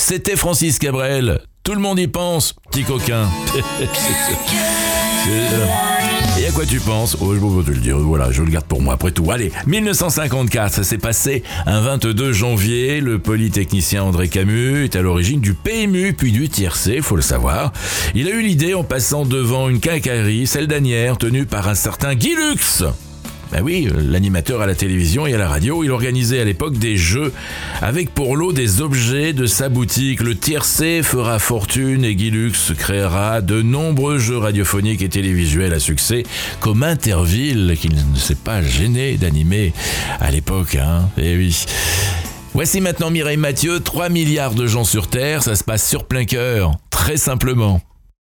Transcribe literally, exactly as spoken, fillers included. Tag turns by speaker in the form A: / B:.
A: C'était Francis Cabrel. Tout le monde y pense, petit coquin. Et à quoi tu penses? Oh, je vais te le dire, voilà, je le garde pour moi après tout. Allez, dix-neuf cent cinquante-quatre, ça s'est passé un vingt-deux janvier. Le polytechnicien André Camus est à l'origine du P M U puis du tiercé, faut le savoir. Il a eu l'idée en passant devant une quincaillerie, celle d'Asnières, tenue par un certain Guy Lux. Ben oui, l'animateur à la télévision et à la radio, il organisait à l'époque des jeux avec pour lot des objets de sa boutique. Le tiercé fera fortune et Guy Lux créera de nombreux jeux radiophoniques et télévisuels à succès, comme Interville, qu'il ne s'est pas gêné d'animer à l'époque. Hein. Eh oui. Voici maintenant Mireille Mathieu, trois milliards de gens sur Terre, ça se passe sur plein cœur, très simplement.